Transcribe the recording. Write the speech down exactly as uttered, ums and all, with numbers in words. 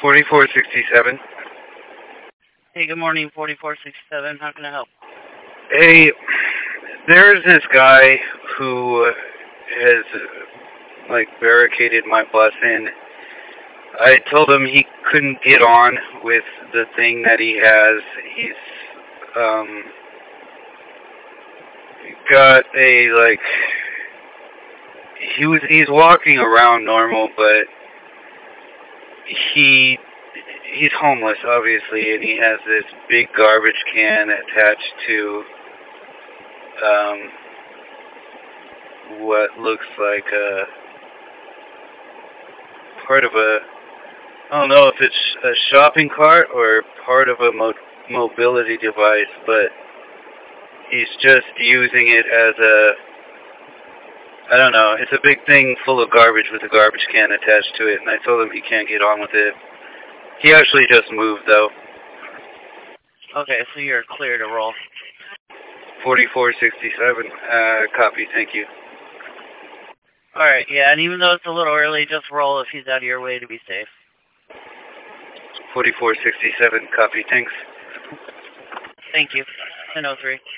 forty-four sixty-seven. Hey, good morning, forty-four sixty-seven. How can I help? Hey, there's this guy who has, like, barricaded my bus in. I told him he couldn't get on with the thing that he has. He's, um, got a, like, he was, he's walking around normal, but he, he's homeless, obviously, and he has this big garbage can attached to, um, what looks like a part of a, I don't know if it's a shopping cart or part of a mo mobility device, but he's just using it as a, I don't know, it's a big thing full of garbage with a garbage can attached to it, and I told him he can't get on with it. He actually just moved, though. Okay, so you're clear to roll. forty-four sixty-seven, uh, copy, thank you. Alright, yeah, and even though it's a little early, just roll if he's out of your way to be safe. forty-four sixty-seven, copy, thanks. Thank you. ten oh three.